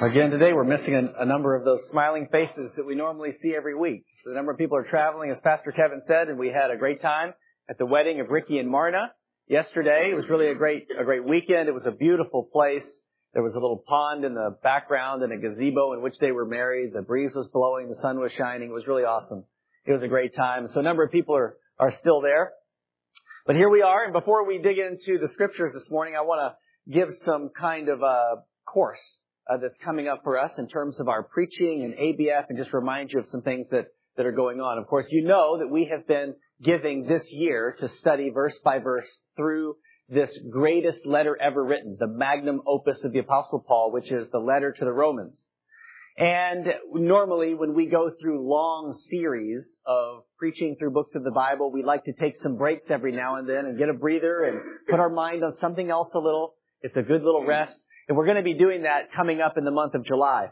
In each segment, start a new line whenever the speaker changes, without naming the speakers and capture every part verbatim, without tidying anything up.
Again, today we're missing a, a number of those smiling faces that we normally see every week. So the number of people are traveling, as Pastor Kevin said, and we had a great time at the wedding of Ricky and Marna yesterday. It was really a great, a great weekend. It was a beautiful place. There was a little pond in the background and a gazebo in which they were married. The breeze was blowing. The sun was shining. It was really awesome. It was a great time. So a number of people are, are still there. But here we are. And before we dig into the scriptures this morning, I want to give some kind of a course uh, that's coming up for us in terms of our preaching and A B F, and just remind you of some things that, that are going on. Of course, you know that we have been giving this year to study verse by verse through this greatest letter ever written, the magnum opus of the Apostle Paul, which is the letter to the Romans. And normally when we go through long series of preaching through books of the Bible, we like to take some breaks every now and then and get a breather and put our mind on something else a little. It's a good little rest. And we're going to be doing that coming up in the month of July.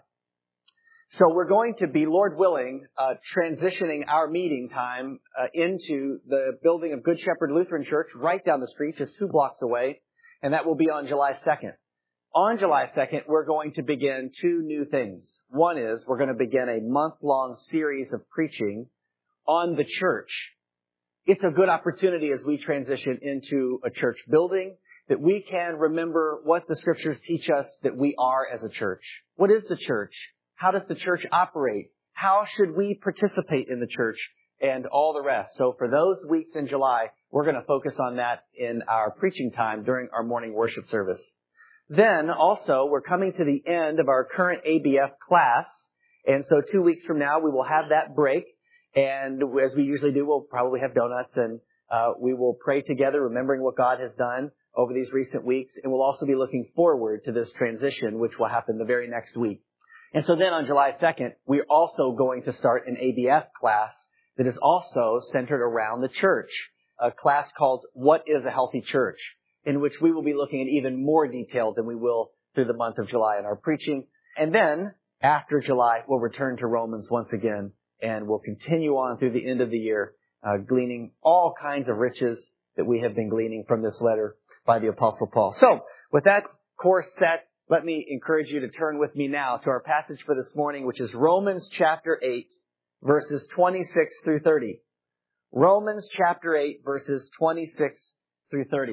So we're going to be, Lord willing, uh, transitioning our meeting time uh, into the building of Good Shepherd Lutheran Church right down the street, just two blocks away. And that will be on July second. On July second, we're going to begin two new things. One is we're going to begin a month-long series of preaching on the church. It's a good opportunity as we transition into a church building that we can remember what the scriptures teach us that we are as a church. What is the church? How does the church operate? How should we participate in the church? And all the rest. So for those weeks in July, we're going to focus on that in our preaching time during our morning worship service. Then also, we're coming to the end of our current A B F class. And so two weeks from now, we will have that break. And as we usually do, we'll probably have donuts and uh, we will pray together, remembering what God has done over these recent weeks. And we'll also be looking forward to this transition, which will happen the very next week. And so then on July second, we're also going to start an A B F class that is also centered around the church, a class called What is a Healthy Church, in which we will be looking at even more detail than we will through the month of July in our preaching. And then after July, we'll return to Romans once again, and we'll continue on through the end of the year, uh, gleaning all kinds of riches that we have been gleaning from this letter by the Apostle Paul. So with that course set, let me encourage you to turn with me now to our passage for this morning, which is Romans chapter eight, verses twenty-six through thirty. Romans chapter eight, verses twenty-six through thirty.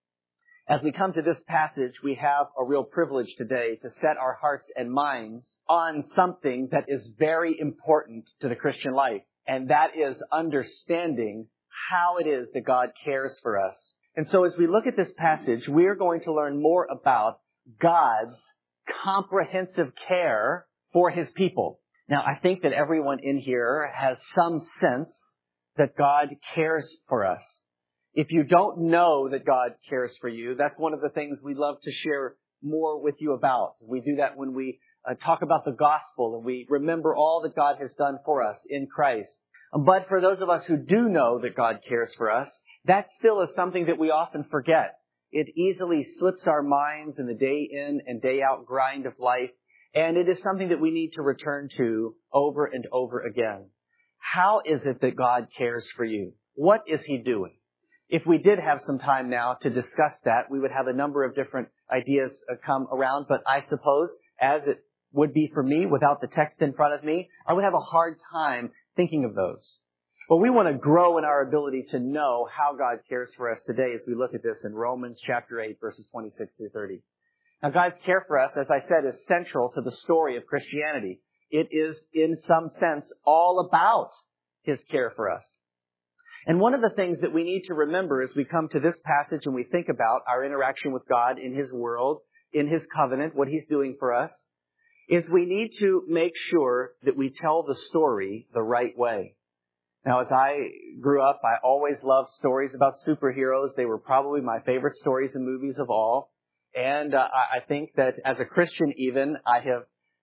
As we come to this passage, we have a real privilege today to set our hearts and minds on something that is very important to the Christian life, and that is understanding how it is that God cares for us. And so as we look at this passage, we are going to learn more about God's comprehensive care for His people. Now, I think that everyone in here has some sense that God cares for us. If you don't know that God cares for you, that's one of the things we love to share more with you about. We do that when we uh, talk about the gospel and we remember all that God has done for us in Christ. But for those of us who do know that God cares for us, that still is something that we often forget. It easily slips our minds in the day in and day out grind of life, and it is something that we need to return to over and over again. How is it that God cares for you? What is He doing? If we did have some time now to discuss that, we would have a number of different ideas come around, but I suppose, as it would be for me without the text in front of me, I would have a hard time thinking of those. But we want to grow in our ability to know how God cares for us today as we look at this in Romans chapter eight, verses twenty-six through thirty. Now, God's care for us, as I said, is central to the story of Christianity. It is, in some sense, all about His care for us. And one of the things that we need to remember as we come to this passage and we think about our interaction with God in His world, in His covenant, what He's doing for us, is we need to make sure that we tell the story the right way. Now, as I grew up, I always loved stories about superheroes. They were probably my favorite stories and movies of all. And uh, I think that as a Christian even, I have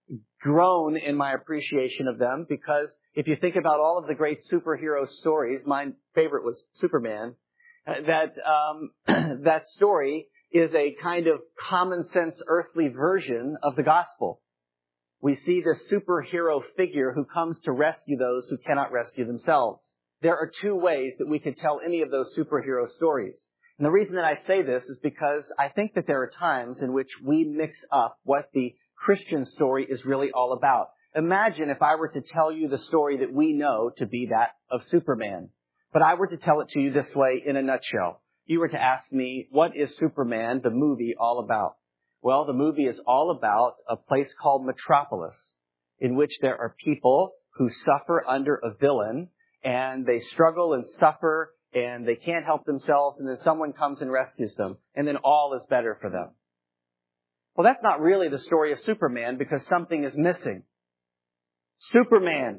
grown in my appreciation of them, because if you think about all of the great superhero stories, my favorite was Superman, that um, that story is a kind of common sense earthly version of the gospel. We see this superhero figure who comes to rescue those who cannot rescue themselves. There are two ways that we could tell any of those superhero stories. And the reason that I say this is because I think that there are times in which we mix up what the Christian story is really all about. Imagine if I were to tell you the story that we know to be that of Superman, but I were to tell it to you this way in a nutshell. You were to ask me, what is Superman, the movie, all about? Well, the movie is all about a place called Metropolis, in which there are people who suffer under a villain, and they struggle and suffer, and they can't help themselves, and then someone comes and rescues them, and then all is better for them. Well, that's not really the story of Superman, because something is missing. Superman.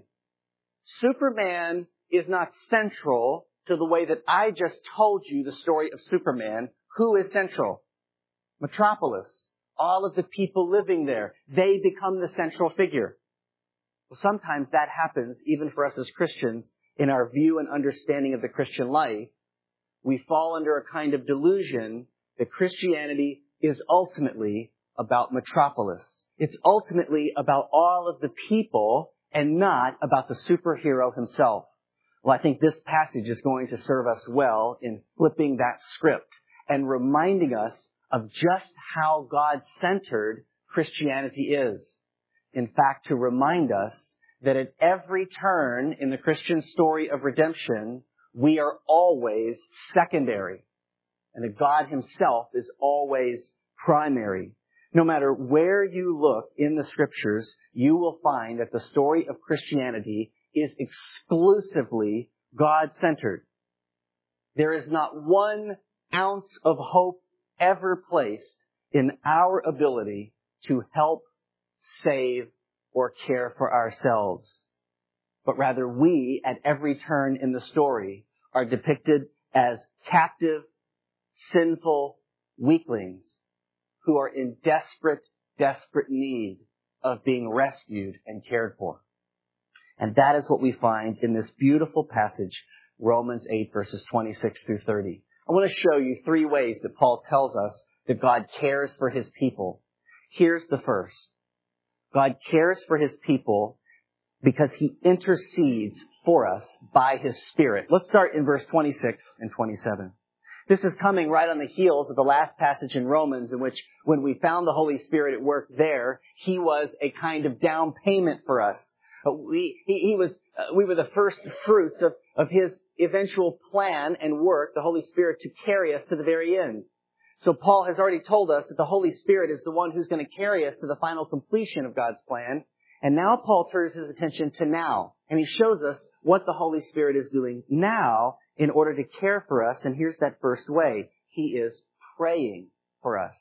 Superman is not central to the way that I just told you the story of Superman. Who is central? Metropolis. All of the people living there. They become the central figure. Well, sometimes that happens even for us as Christians in our view and understanding of the Christian life. We fall under a kind of delusion that Christianity is ultimately about Metropolis. It's ultimately about all of the people and not about the superhero himself. Well, I think this passage is going to serve us well in flipping that script and reminding us of just how God-centered Christianity is. In fact, to remind us that at every turn in the Christian story of redemption, we are always secondary, and that God himself is always primary. No matter where you look in the Scriptures, you will find that the story of Christianity is exclusively God-centered. There is not one ounce of hope ever placed in our ability to help, save, or care for ourselves. But rather, we, at every turn in the story, are depicted as captive, sinful weaklings who are in desperate, desperate need of being rescued and cared for. And that is what we find in this beautiful passage, Romans eight, verses twenty-six through thirty. I want to show you three ways that Paul tells us that God cares for his people. Here's the first. God cares for his people because he intercedes for us by his Spirit. Let's start in verse twenty-six and twenty-seven. This is coming right on the heels of the last passage in Romans, in which when we found the Holy Spirit at work there, he was a kind of down payment for us. We, he, he was, uh, we were the first fruits of, of his eventual plan and work, the Holy Spirit, to carry us to the very end. So Paul has already told us that the Holy Spirit is the one who's going to carry us to the final completion of God's plan. And now Paul turns his attention to now. And he shows us what the Holy Spirit is doing now in order to care for us. And here's that first way. He is praying for us.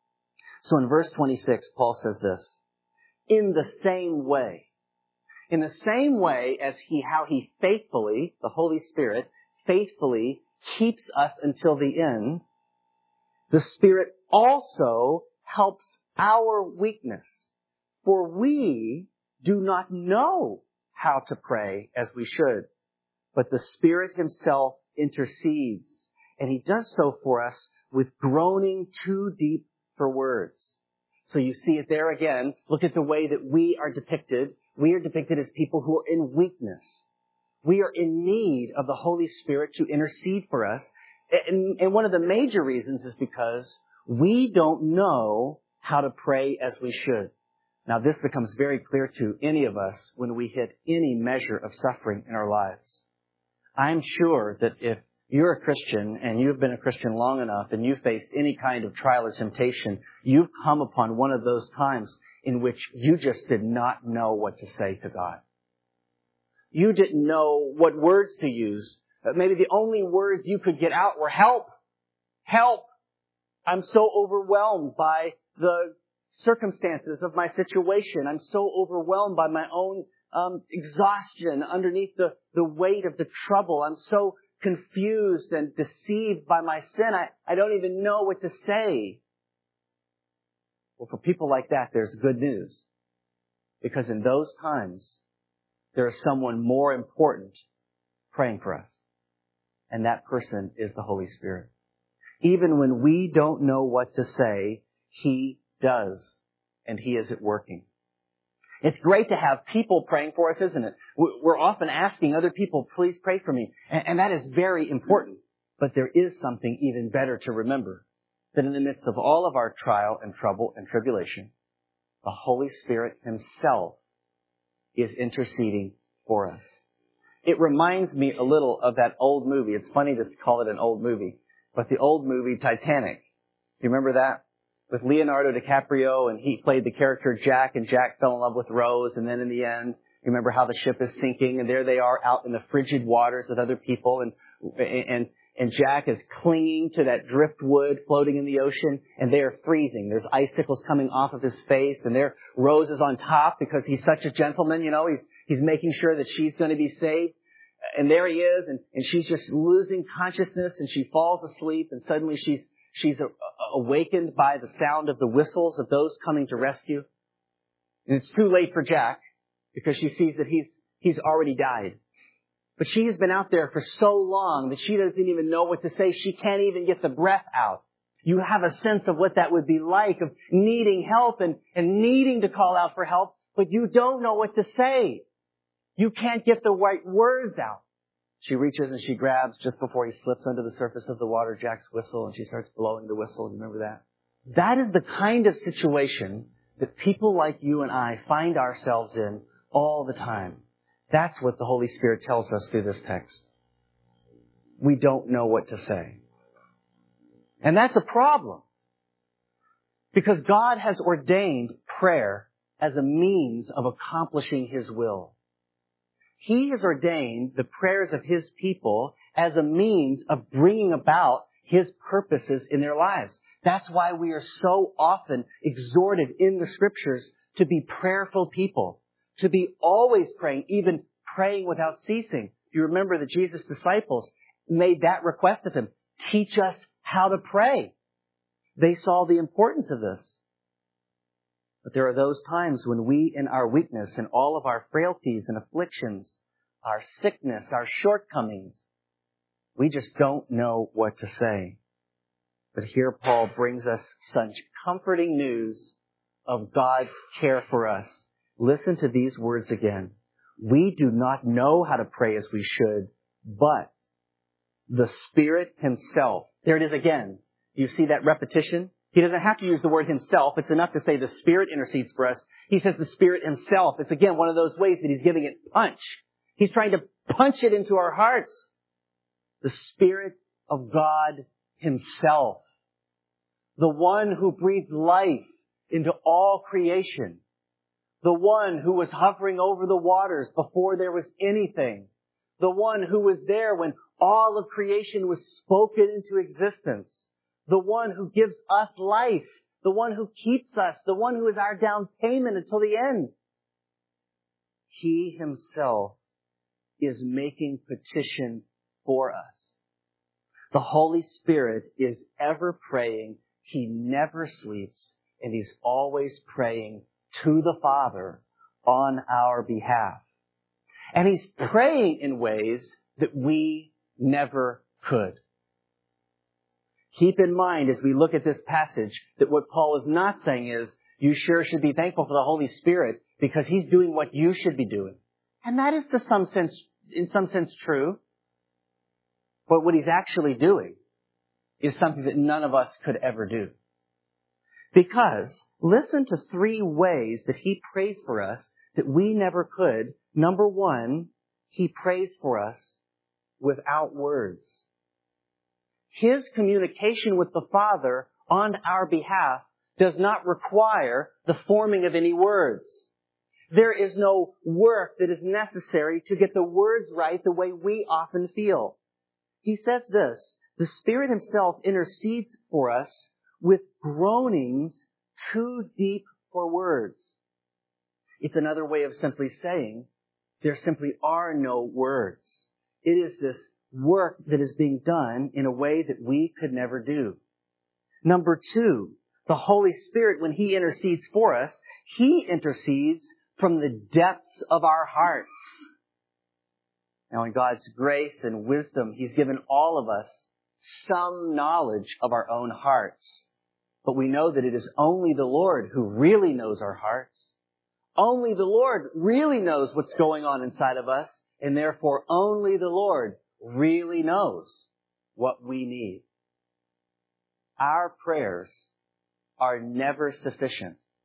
So in verse twenty-six, Paul says this. In the same way. In the same way as he, how he faithfully, the Holy Spirit, faithfully keeps us until the end, the Spirit also helps our weakness. For we do not know how to pray as we should. But the Spirit himself intercedes. And he does so for us with groaning too deep for words. So you see it there again. Look at the way that we are depicted. We are depicted as people who are in weakness. We are in need of the Holy Spirit to intercede for us. And, and one of the major reasons is because we don't know how to pray as we should. Now, this becomes very clear to any of us when we hit any measure of suffering in our lives. I'm sure that if you're a Christian and you've been a Christian long enough and you've faced any kind of trial or temptation, you've come upon one of those times in which you just did not know what to say to God. You didn't know what words to use. Maybe the only words you could get out were help, help. I'm so overwhelmed by the circumstances of my situation. I'm so overwhelmed by my own um, exhaustion underneath the, the weight of the trouble. I'm so confused and deceived by my sin. I, I don't even know what to say. Well, for people like that, there's good news. Because in those times, there is someone more important praying for us. And that person is the Holy Spirit. Even when we don't know what to say, He does. And He is at working. It's great to have people praying for us, isn't it? We're often asking other people, please pray for me. And that is very important. But there is something even better to remember. That in the midst of all of our trial and trouble and tribulation, The Holy Spirit Himself is interceding for us. It reminds me a little of that old movie. It's funny to call it an old movie, but the old movie Titanic. Do you remember that? With Leonardo DiCaprio, and he played the character Jack, and Jack fell in love with Rose, and then in the end, you remember how the ship is sinking, and there they are out in the frigid waters with other people, and and and Jack is clinging to that driftwood floating in the ocean, and they are freezing. There's icicles coming off of his face, and there Rose is on top because he's such a gentleman, you know, he's he's making sure that she's going to be saved. And there he is, and, and she's just losing consciousness, and she falls asleep, and suddenly she's she's a, awakened by the sound of the whistles of those coming to rescue. And it's too late for Jack, because she sees that he's he's already died. But she has been out there for so long that she doesn't even know what to say. She can't even get the breath out. You have a sense of what that would be like, of needing help and, and needing to call out for help, but you don't know what to say. You can't get the right words out. She reaches and she grabs, just before he slips under the surface of the water, Jack's whistle, and she starts blowing the whistle. Remember that? That is the kind of situation that people like you and I find ourselves in all the time. That's what the Holy Spirit tells us through this text. We don't know what to say. And that's a problem. Because God has ordained prayer as a means of accomplishing His will. He has ordained the prayers of His people as a means of bringing about His purposes in their lives. That's why we are so often exhorted in the Scriptures to be prayerful people, to be always praying, even praying without ceasing. You remember that Jesus' disciples made that request of Him. Teach us how to pray. They saw the importance of this. But there are those times when we, in our weakness and all of our frailties and afflictions, our sickness, our shortcomings, we just don't know what to say. But here Paul brings us such comforting news of God's care for us. Listen to these words again. We do not know how to pray as we should, but the Spirit Himself. There it is again. You see that repetition? He doesn't have to use the word Himself. It's enough to say the Spirit intercedes for us. He says the Spirit Himself. It's again one of those ways that He's giving it punch. He's trying to punch it into our hearts. The Spirit of God Himself. The one who breathed life into all creation. The one who was hovering over the waters before there was anything. The one who was there when all of creation was spoken into existence. The one who gives us life. The one who keeps us. The one who is our down payment until the end. He Himself is making petition for us. The Holy Spirit is ever praying. He never sleeps. And He's always praying to the Father on our behalf. And He's praying in ways that we never could. Keep in mind as we look at this passage that what Paul is not saying is, you sure should be thankful for the Holy Spirit because He's doing what you should be doing. And that is to some sense, in some sense true. But what He's actually doing is something that none of us could ever do. Because listen to three ways that He prays for us that we never could. Number one, He prays for us without words. His communication with the Father on our behalf does not require the forming of any words. There is no work that is necessary to get the words right the way we often feel. He says this, the Spirit Himself intercedes for us with groanings too deep for words. It's another way of simply saying there simply are no words. It is this work that is being done in a way that we could never do. Number two, the Holy Spirit, when He intercedes for us, He intercedes from the depths of our hearts. Now, in God's grace and wisdom, He's given all of us some knowledge of our own hearts. But we know that it is only the Lord who really knows our hearts. Only the Lord really knows what's going on inside of us, and therefore only the Lord really knows what we need. Our prayers are never sufficient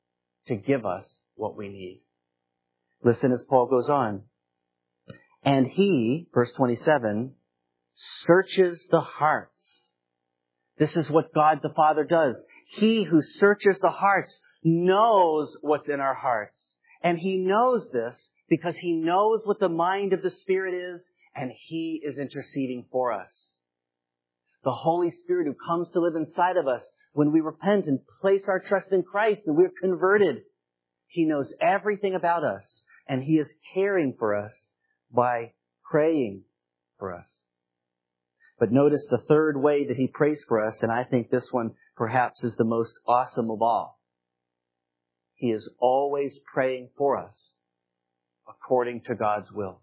to give us what we need. Listen as Paul goes on. And He, verse twenty-seven, searches the hearts. This is what God the Father does. He who searches the hearts knows what's in our hearts. And He knows this because He knows what the mind of the Spirit is, and He is interceding for us. The Holy Spirit who comes to live inside of us when we repent and place our trust in Christ and we're converted. He knows everything about us, and He is caring for us by praying for us. But notice the third way that He prays for us, and I think this one perhaps is the most awesome of all. He is always praying for us according to God's will.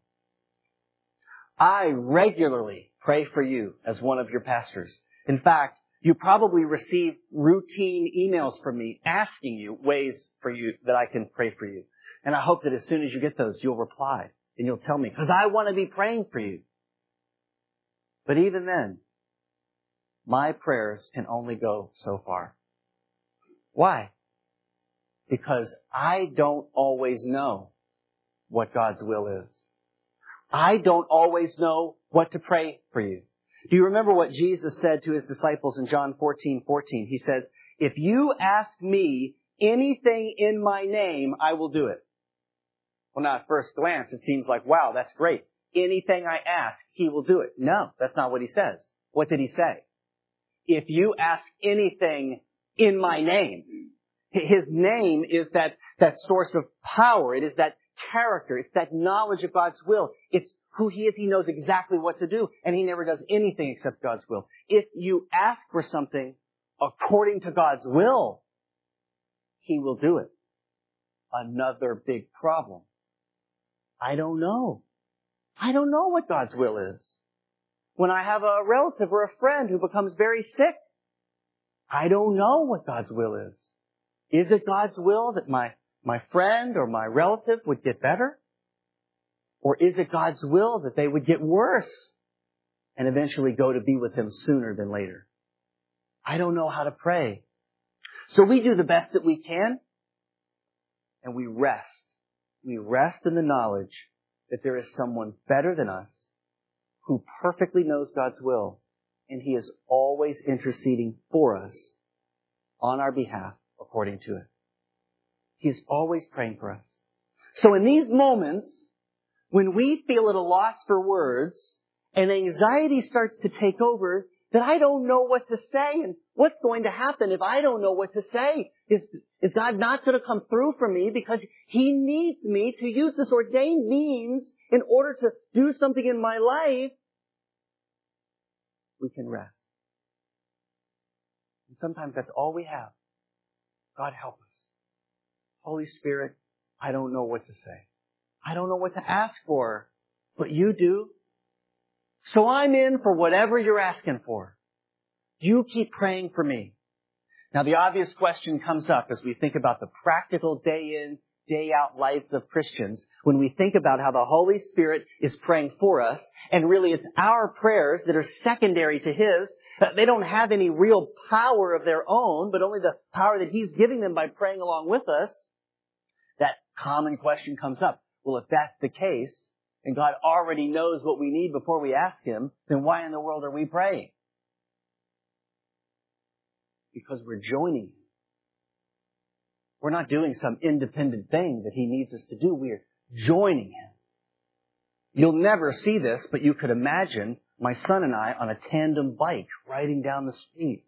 I regularly pray for you as one of your pastors. In fact, you probably receive routine emails from me asking you ways for you that I can pray for you. And I hope that as soon as you get those, you'll reply and you'll tell me, because I want to be praying for you. But even then, my prayers can only go so far. Why? Because I don't always know what God's will is. I don't always know what to pray for you. Do you remember what Jesus said to His disciples in John fourteen fourteen? He says, if you ask me anything in my name, I will do it. Well, now at first glance, it seems like, wow, that's great. Anything I ask, He will do it. No, that's not what He says. What did He say? If you ask anything in my name, His name is that, that source of power. It is that character. It's that knowledge of God's will. It's who He is. He knows exactly what to do, and He never does anything except God's will. If you ask for something according to God's will, He will do it. Another big problem. I don't know. I don't know what God's will is. When I have a relative or a friend who becomes very sick, I don't know what God's will is. Is it God's will that my, my friend or my relative would get better? Or is it God's will that they would get worse and eventually go to be with Him sooner than later? I don't know how to pray. So we do the best that we can, and we rest. We rest in the knowledge that there is someone better than us who perfectly knows God's will, and He is always interceding for us on our behalf according to it. He is always praying for us. So in these moments, when we feel at a loss for words and anxiety starts to take over, that I don't know what to say and what's going to happen if I don't know what to say. Is, is God not going to come through for me because He needs me to use this ordained means in order to do something in my life? We can rest. And sometimes that's all we have. God help us. Holy Spirit, I don't know what to say. I don't know what to ask for, but You do. So I'm in for whatever You're asking for. You keep praying for me. Now the obvious question comes up as we think about the practical day in, day out lives of Christians, when we think about how the Holy Spirit is praying for us, and really it's our prayers that are secondary to His. They don't have any real power of their own, but only the power that He's giving them by praying along with us. That common question comes up. Well, if that's the case, and God already knows what we need before we ask Him, then why in the world are we praying? Because we're joining Him. We're not doing some independent thing that He needs us to do. We're joining Him. You'll never see this, but you could imagine my son and I on a tandem bike riding down the street.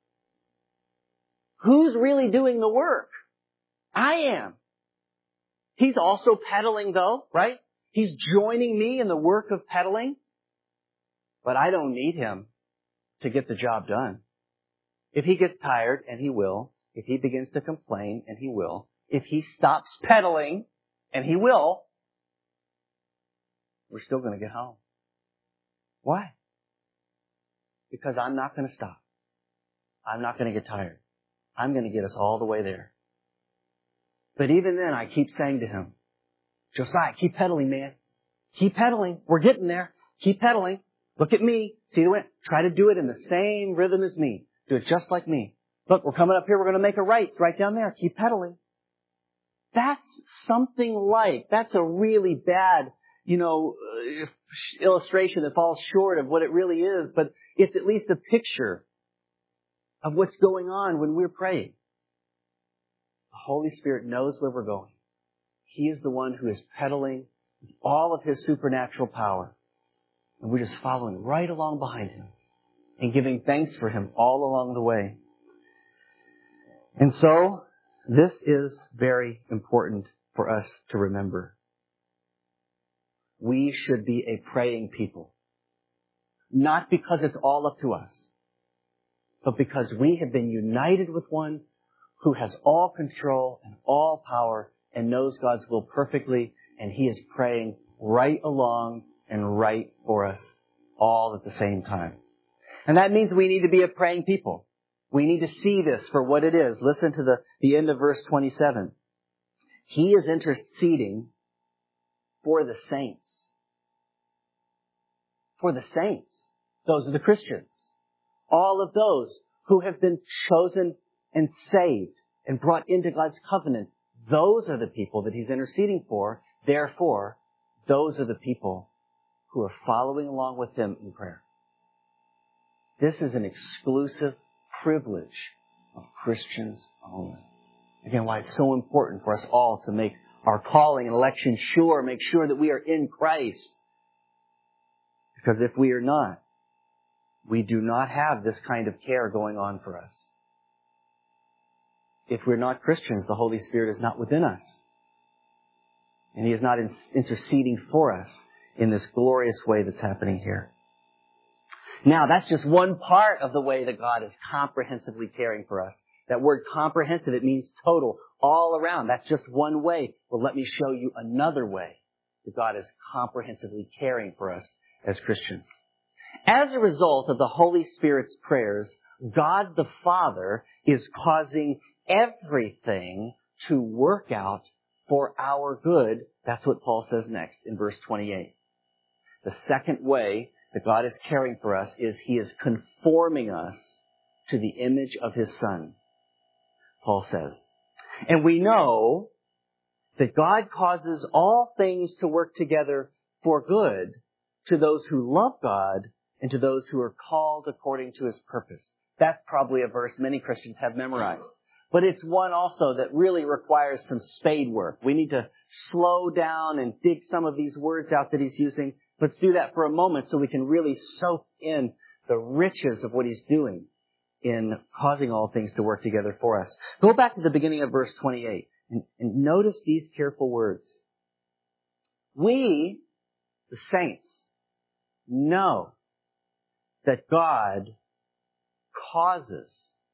Who's really doing the work? I am. He's also pedaling though, right? He's joining me in the work of pedaling. But I don't need him to get the job done. If he gets tired, and he will, if he begins to complain, and he will, if he stops pedaling, and he will, we're still going to get home. Why? Because I'm not going to stop. I'm not going to get tired. I'm going to get us all the way there. But even then, I keep saying to him, Josiah, keep pedaling, man. Keep pedaling. We're getting there. Keep pedaling. Look at me. See the way? Try to do it in the same rhythm as me. Do it just like me. Look, we're coming up here. We're going to make a right. It's right down there. Keep pedaling. That's something like, that's a really bad, you know, illustration that falls short of what it really is, but it's at least a picture of what's going on when we're praying. The Holy Spirit knows where we're going. He is the one who is pedaling all of His supernatural power. And we're just following right along behind Him and giving thanks for Him all along the way. And so, this is very important for us to remember. We should be a praying people. Not because it's all up to us, but because we have been united with one who has all control and all power and knows God's will perfectly, and He is praying right along and right for us all at the same time. And that means we need to be a praying people. We need to see this for what it is. Listen to the, the end of verse twenty-seven. He is interceding for the saints. For the saints. Those are the Christians. All of those who have been chosen and saved and brought into God's covenant. Those are the people that He's interceding for. Therefore, those are the people who are following along with Him in prayer. This is an exclusive privilege of Christians only. Again, why it's so important for us all to make our calling and election sure, make sure that we are in Christ. Because if we are not, we do not have this kind of care going on for us. If we're not Christians, the Holy Spirit is not within us. And He is not interceding for us in this glorious way that's happening here. Now, that's just one part of the way that God is comprehensively caring for us. That word comprehensive, it means total, all around. That's just one way. Well, let me show you another way that God is comprehensively caring for us as Christians. As a result of the Holy Spirit's prayers, God the Father is causing everything to work out for our good. That's what Paul says next in verse twenty-eight. The second way that God is caring for us is He is conforming us to the image of His Son, Paul says. And we know that God causes all things to work together for good to those who love God and to those who are called according to His purpose. That's probably a verse many Christians have memorized. But it's one also that really requires some spade work. We need to slow down and dig some of these words out that he's using. Let's do that for a moment so we can really soak in the riches of what He's doing in causing all things to work together for us. Go back to the beginning of verse twenty-eight and, and notice these careful words. We, the saints, know that God causes.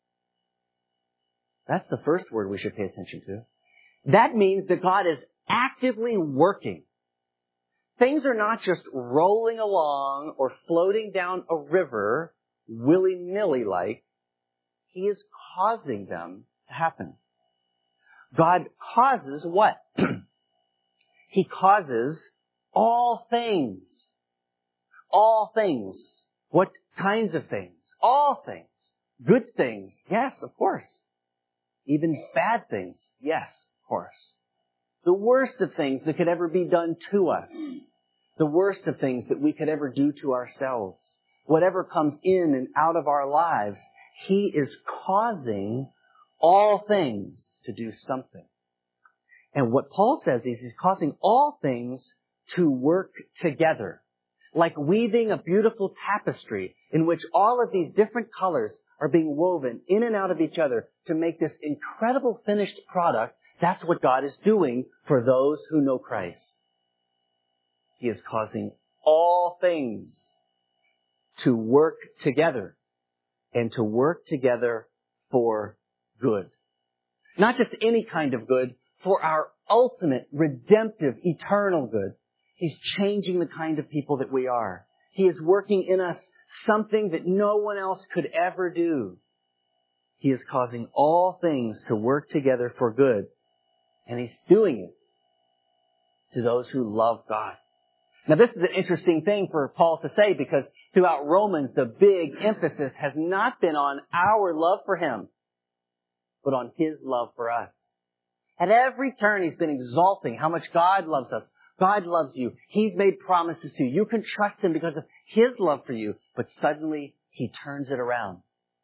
That's the first word we should pay attention to. That means that God is actively working. Things are not just rolling along or floating down a river willy-nilly like. He is causing them to happen. God causes what? He causes all things. All things. What kinds of things? All things. Good things. Yes, of course. Even bad things. Yes, of course. The worst of things that could ever be done to us. The worst of things that we could ever do to ourselves. Whatever comes in and out of our lives, He is causing all things to do something. And what Paul says is He's causing all things to work together. Like weaving a beautiful tapestry in which all of these different colors are being woven in and out of each other to make this incredible finished product. That's what God is doing for those who know Christ. He is causing all things to work together and to work together for good. Not just any kind of good, for our ultimate, redemptive, eternal good. He's changing the kind of people that we are. He is working in us something that no one else could ever do. He is causing all things to work together for good. And He's doing it to those who love God. Now this is an interesting thing for Paul to say because throughout Romans the big emphasis has not been on our love for Him, but on His love for us. At every turn, He's been exalting how much God loves us. God loves you. He's made promises to you. You can trust Him because of His love for you. But suddenly, He turns it around.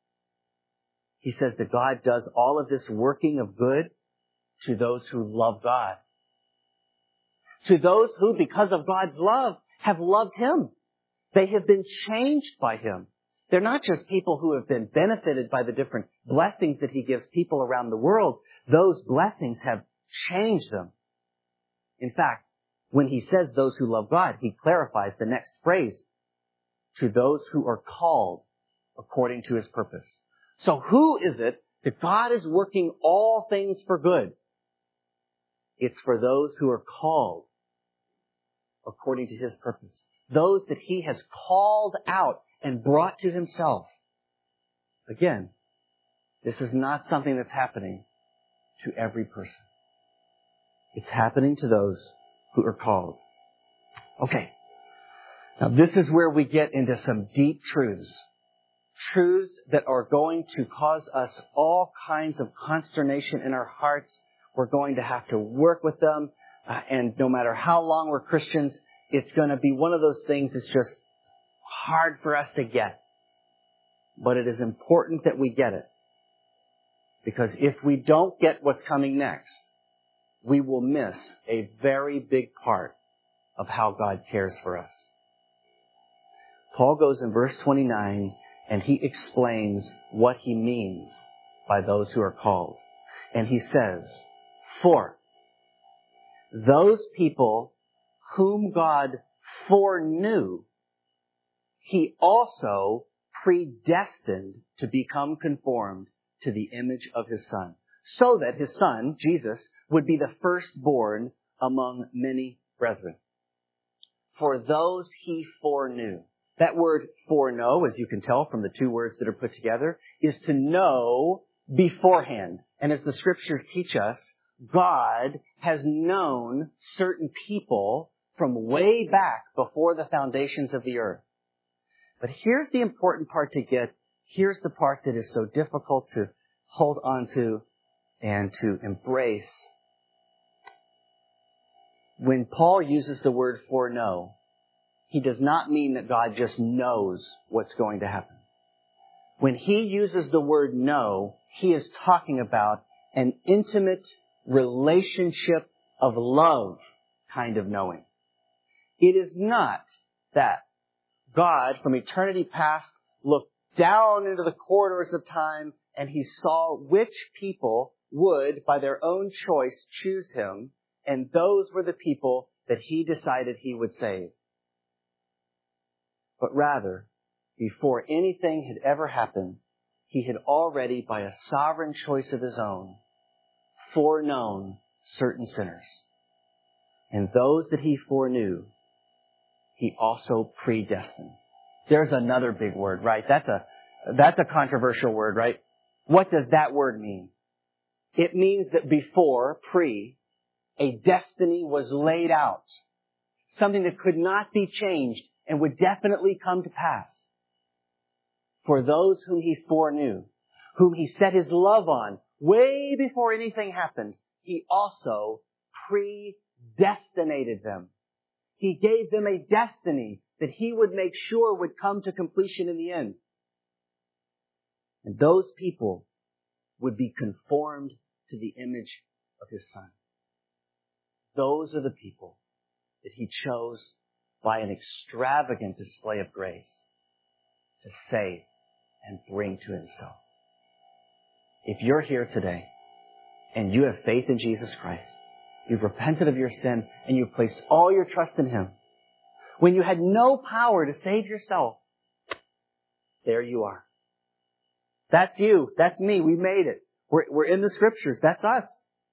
He says that God does all of this working of good to those who love God. To those who, because of God's love, have loved Him. They have been changed by Him. They're not just people who have been benefited by the different blessings that He gives people around the world. Those blessings have changed them. In fact, when He says those who love God, He clarifies the next phrase. To those who are called according to His purpose. So who is it that God is working all things for good? It's for those who are called according to His purpose. Those that He has called out and brought to Himself. Again, this is not something that's happening to every person. It's happening to those who are called. Okay. Now this is where we get into some deep truths. Truths that are going to cause us all kinds of consternation in our hearts. We're going to have to work with them. Uh, and no matter how long we're Christians, it's going to be one of those things that's just hard for us to get. But it is important that we get it. Because if we don't get what's coming next, we will miss a very big part of how God cares for us. Paul goes in verse twenty-nine and he explains what he means by those who are called. And he says, for those people whom God foreknew, He also predestined to become conformed to the image of His Son, so that His Son, Jesus, would be the firstborn among many brethren. For those He foreknew. That word foreknow, as you can tell from the two words that are put together, is to know beforehand. And as the Scriptures teach us, God has known certain people from way back before the foundations of the earth. But here's the important part to get. Here's the part that is so difficult to hold on to and to embrace. When Paul uses the word foreknow, he does not mean that God just knows what's going to happen. When he uses the word know, he is talking about an intimate relationship of love kind of knowing. It is not that God, from eternity past, looked down into the corridors of time and He saw which people would, by their own choice, choose Him, and those were the people that He decided He would save. But rather, before anything had ever happened, He had already, by a sovereign choice of His own, foreknown certain sinners. And those that He foreknew, He also predestined. There's another big word, right? That's a, that's a controversial word, right? What does that word mean? It means that before, pre, a destiny was laid out. Something that could not be changed and would definitely come to pass. For those whom He foreknew, whom He set His love on, way before anything happened, He also predestinated them. He gave them a destiny that He would make sure would come to completion in the end. And those people would be conformed to the image of His Son. Those are the people that He chose by an extravagant display of grace to save and bring to Himself. If you're here today and you have faith in Jesus Christ, you've repented of your sin and you've placed all your trust in Him, when you had no power to save yourself, there you are. That's you. That's me. We made it. We're, we're in the Scriptures. That's us.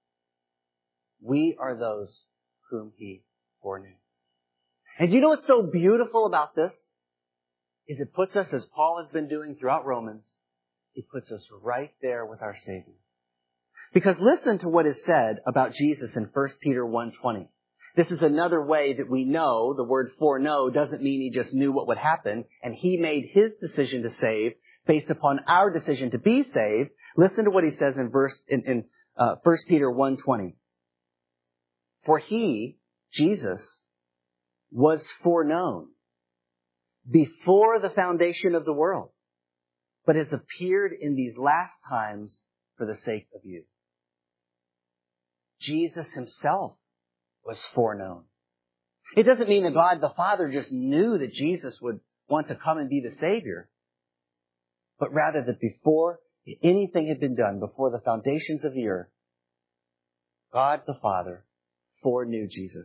We are those whom He foreknew. And you know what's so beautiful about this? Is it puts us, as Paul has been doing throughout Romans, it puts us right there with our Savior. Because listen to what is said about Jesus in First Peter one twenty. This is another way that we know the word foreknow doesn't mean He just knew what would happen and He made His decision to save based upon our decision to be saved. Listen to what he says in verse in, in Uh, First Peter one twenty. For he, Jesus, was foreknown before the foundation of the world, but has appeared in these last times for the sake of you. Jesus himself was foreknown. It doesn't mean that God the Father just knew that Jesus would want to come and be the Savior, but rather that before anything had been done, before the foundations of the earth, God the Father foreknew Jesus.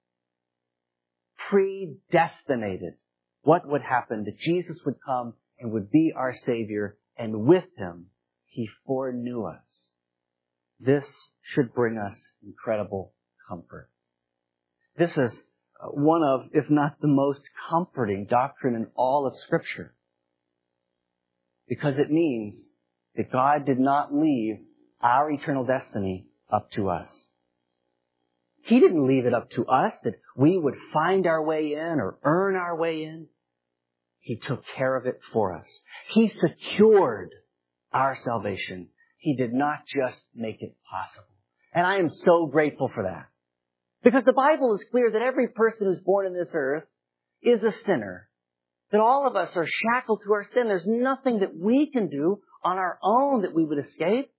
Predestinated what would happen, that Jesus would come and would be our Savior, and with him, he foreknew us. This should bring us incredible comfort. This is one of, if not the most comforting doctrine in all of Scripture, because it means that God did not leave our eternal destiny up to us. He didn't leave it up to us that we would find our way in or earn our way in. He took care of it for us. He secured our salvation. He did not just make it possible. And I am so grateful for that. Because the Bible is clear that every person who's born in this earth is a sinner. That all of us are shackled to our sin. There's nothing that we can do on our own that we would escape.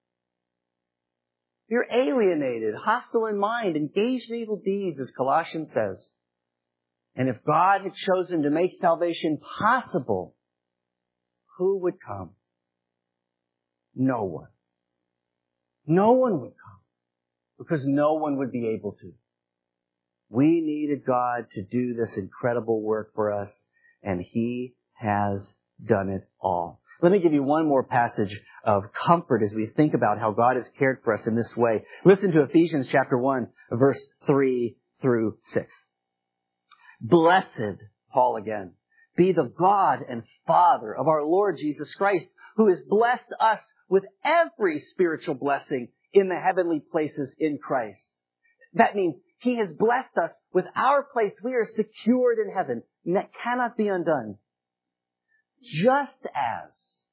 You're alienated, hostile in mind, engaged in evil deeds, as Colossians says. And if God had chosen to make salvation possible, who would come? No one. No one would come, because no one would be able to. We needed God to do this incredible work for us, and He has done it all. Let me give you one more passage of comfort as we think about how God has cared for us in this way. Listen to Ephesians chapter one, verse three through six. Blessed, Paul again, be the God and Father of our Lord Jesus Christ, who has blessed us with every spiritual blessing in the heavenly places in Christ. That means He has blessed us with our place. We are secured in heaven, and that cannot be undone. Just as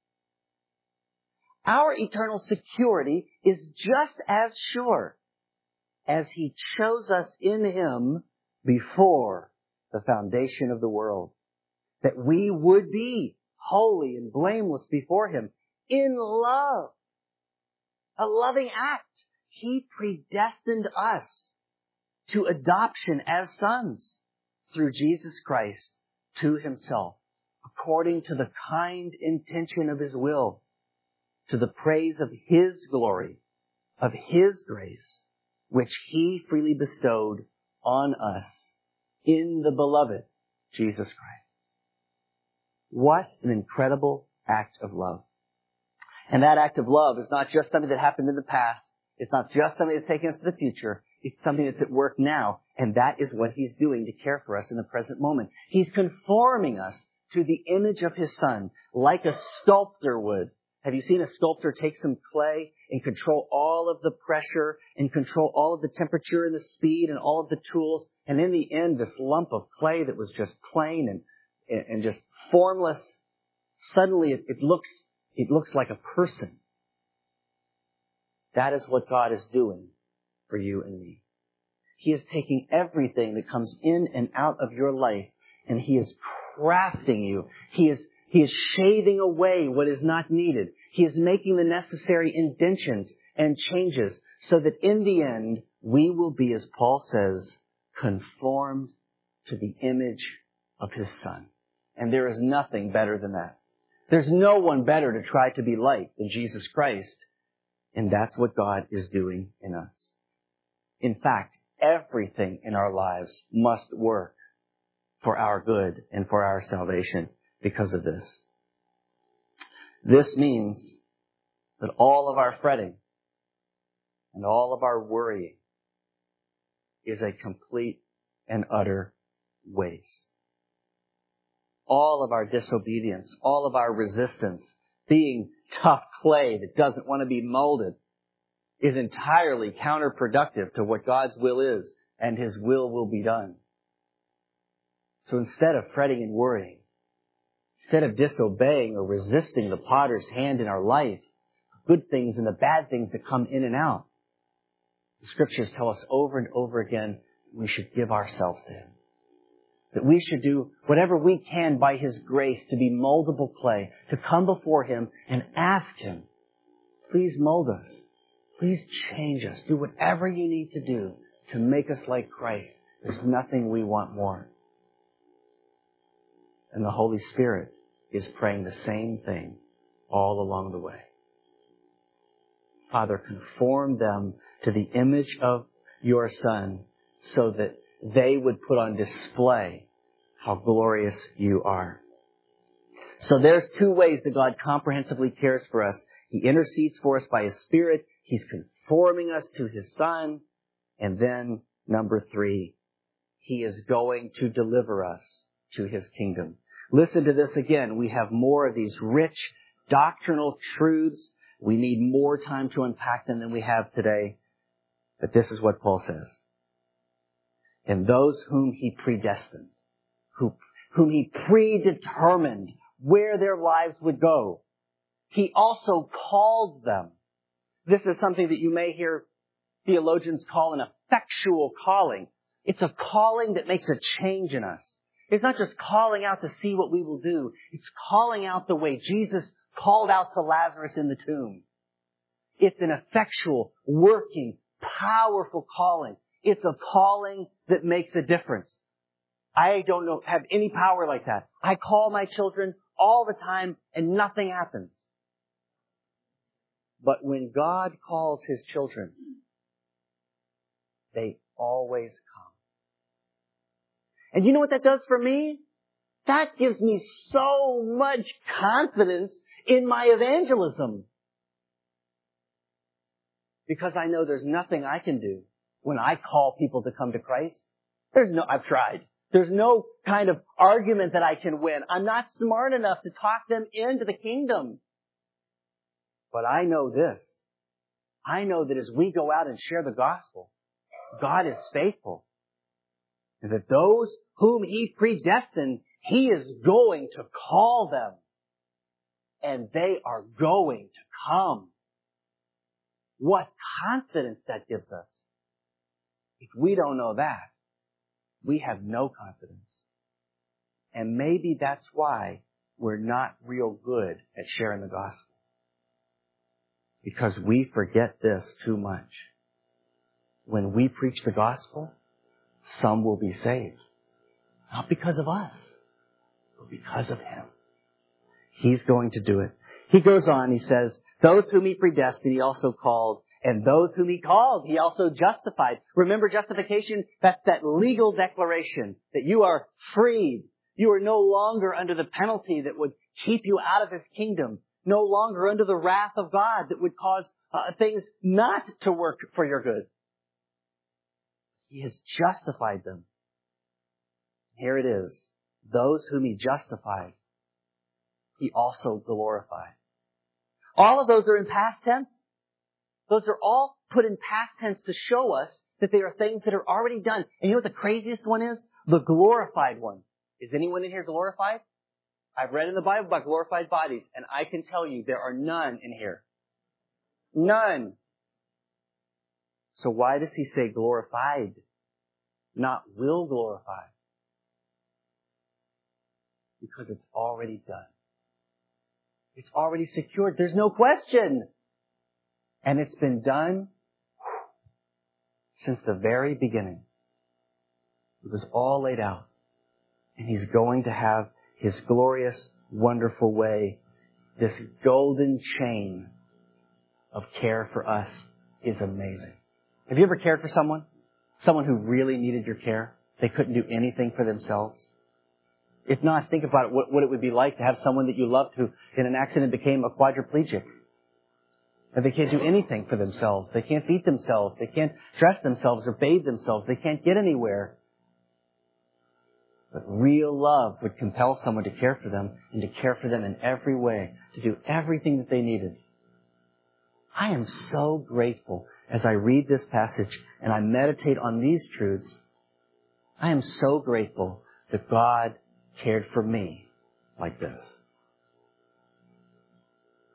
our eternal security is just as sure as He chose us in Him before the foundation of the world, that we would be holy and blameless before Him in love. A loving act. He predestined us to adoption as sons through Jesus Christ to Himself, according to the kind intention of His will, to the praise of His glory, of His grace, which He freely bestowed on us in the beloved Jesus Christ. What an incredible act of love. And that act of love is not just something that happened in the past. It's not just something that's taking us to the future. It's something that's at work now. And that is what He's doing to care for us in the present moment. He's conforming us to the image of His Son, like a sculptor would. Have you seen a sculptor take some clay and control all of the pressure and control all of the temperature and the speed and all of the tools? And in the end, this lump of clay that was just plain and, and just formless, suddenly it, it looks, it looks like a person. That is what God is doing for you and me. He is taking everything that comes in and out of your life, and He is crafting you. He is He is shaving away what is not needed. He is making the necessary indentions and changes so that in the end, we will be, as Paul says, conformed to the image of His Son. And there is nothing better than that. There's no one better to try to be like than Jesus Christ. And that's what God is doing in us. In fact, everything in our lives must work for our good and for our salvation because of this. This means that all of our fretting and all of our worrying is a complete and utter waste. All of our disobedience, all of our resistance, being tough clay that doesn't want to be molded, is entirely counterproductive to what God's will is, and His will will be done. So instead of fretting and worrying, instead of disobeying or resisting the potter's hand in our life, good things and the bad things that come in and out. The Scriptures tell us over and over again we should give ourselves to Him. That we should do whatever we can by His grace to be moldable clay, to come before Him and ask Him, please mold us. Please change us. Do whatever you need to do to make us like Christ. There's nothing we want more. And the Holy Spirit is praying the same thing all along the way. Father, conform them to the image of your Son so that they would put on display how glorious you are. So there's two ways that God comprehensively cares for us. He intercedes for us by His Spirit. He's conforming us to His Son. And then, number three, He is going to deliver us to His kingdom. Listen to this again. We have more of these rich doctrinal truths. We need more time to unpack them than we have today. But this is what Paul says. And those whom He predestined, who, whom He predetermined where their lives would go, He also called them. This is something that you may hear theologians call an effectual calling. It's a calling that makes a change in us. It's not just calling out to see what we will do. It's calling out the way Jesus called out to Lazarus in the tomb. It's an effectual, working, powerful calling. It's a calling that makes a difference. I don't know, have any power like that. I call my children all the time and nothing happens. But when God calls His children, they always come. And you know what that does for me? That gives me so much confidence in my evangelism. Because I know there's nothing I can do when I call people to come to Christ. There's no, I've tried. There's no kind of argument that I can win. I'm not smart enough to talk them into the kingdom. But I know this. I know that as we go out and share the gospel, God is faithful. And that those whom He predestined, He is going to call them. And they are going to come. What confidence that gives us. If we don't know that, we have no confidence. And maybe that's why we're not real good at sharing the gospel. Because we forget this too much. When we preach the gospel, some will be saved. Not because of us, but because of Him. He's going to do it. He goes on, he says, those whom He predestined, He also called. And those whom He called, He also justified. Remember, justification, that's that legal declaration that you are freed. You are no longer under the penalty that would keep you out of His kingdom. No longer under the wrath of God that would cause uh, things not to work for your good. He has justified them. Here it is. Those whom He justified, He also glorified. All of those are in past tense. Those are all put in past tense to show us that they are things that are already done. And you know what the craziest one is? The glorified one. Is anyone in here glorified? I've read in the Bible about glorified bodies, and I can tell you there are none in here. None. So why does He say glorified, not will glorify? Because it's already done. It's already secured. There's no question. And it's been done since the very beginning. It was all laid out. And He's going to have His glorious, wonderful way. This golden chain of care for us is amazing. Have you ever cared for someone? Someone who really needed your care? They couldn't do anything for themselves? If not, think about it, what, what it would be like to have someone that you loved who in an accident became a quadriplegic. And they can't do anything for themselves. They can't feed themselves. They can't dress themselves or bathe themselves. They can't get anywhere. But real love would compel someone to care for them and to care for them in every way, to do everything that they needed. I am so grateful as I read this passage and I meditate on these truths. I am so grateful that God cared for me like this.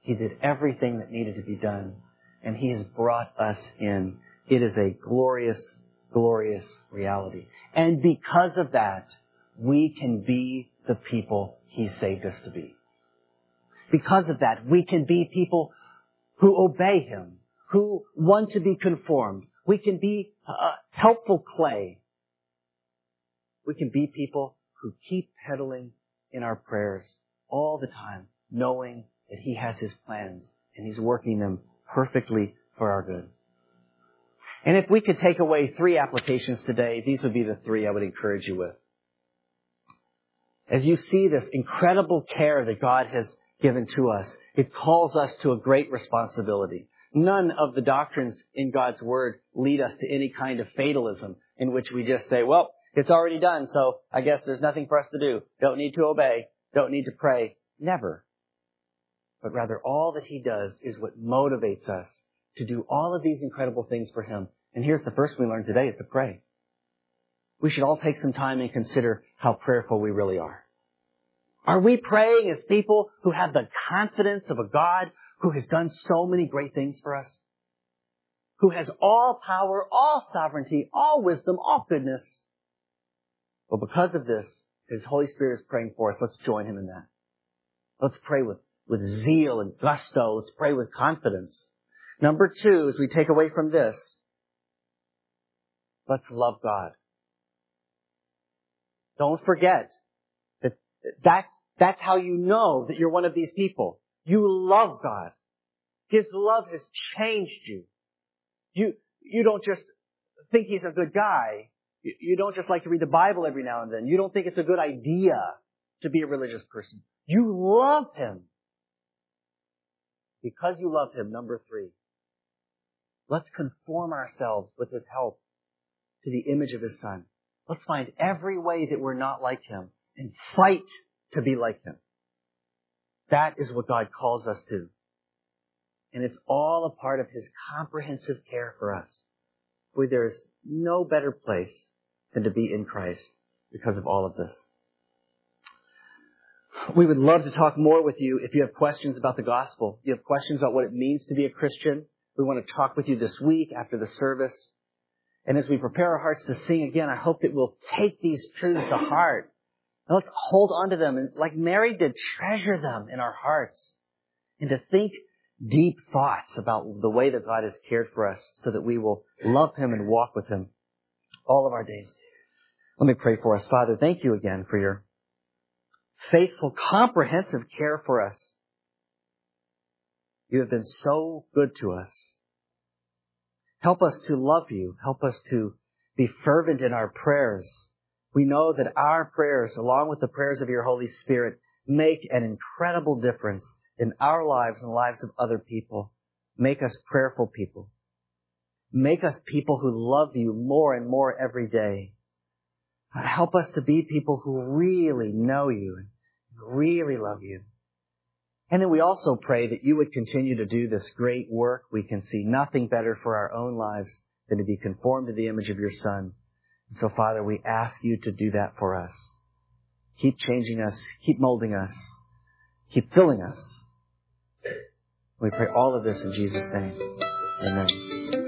He did everything that needed to be done. And He has brought us in. It is a glorious, glorious reality. And because of that, we can be the people He saved us to be. Because of that, we can be people who obey Him, who want to be conformed. We can be uh, helpful clay. We can be people who keep pedaling in our prayers all the time, knowing that He has His plans and He's working them perfectly for our good. And if we could take away three applications today, these would be the three I would encourage you with. As you see this incredible care that God has given to us, it calls us to a great responsibility. None of the doctrines in God's Word lead us to any kind of fatalism in which we just say, well, it's already done, so I guess there's nothing for us to do. Don't need to obey. Don't need to pray. Never. But rather, all that He does is what motivates us to do all of these incredible things for Him. And here's the first we learned today is to pray. We should all take some time and consider how prayerful we really are. Are we praying as people who have the confidence of a God who has done so many great things for us? Who has all power, all sovereignty, all wisdom, all goodness? Well, because of this, His Holy Spirit is praying for us. Let's join Him in that. Let's pray with, with zeal and gusto. Let's pray with confidence. Number two, as we take away from this, let's love God. Don't forget that that's, that's how you know that you're one of these people. You love God. His love has changed you. You, you don't just think He's a good guy. You, you don't just like to read the Bible every now and then. You don't think it's a good idea to be a religious person. You love Him. Because you love Him, number three, let's conform ourselves with His help to the image of His Son. Let's find every way that we're not like Him and fight to be like Him. That is what God calls us to. And it's all a part of His comprehensive care for us. Boy, there is no better place than to be in Christ because of all of this. We would love to talk more with you if you have questions about the gospel. You have questions about what it means to be a Christian. We want to talk with you this week after the service. And as we prepare our hearts to sing again, I hope that we'll take these truths to heart. And let's hold on to them and, like Mary did, treasure them in our hearts. And to think deep thoughts about the way that God has cared for us so that we will love Him and walk with Him all of our days. Let me pray for us. Father, thank you again for your faithful, comprehensive care for us. You have been so good to us. Help us to love you. Help us to be fervent in our prayers. We know that our prayers, along with the prayers of your Holy Spirit, make an incredible difference in our lives and the lives of other people. Make us prayerful people. Make us people who love you more and more every day. Help us to be people who really know you and really love you. And then we also pray that you would continue to do this great work. We can see nothing better for our own lives than to be conformed to the image of your Son. And so, Father, we ask you to do that for us. Keep changing us. Keep molding us. Keep filling us. We pray all of this in Jesus' name. Amen.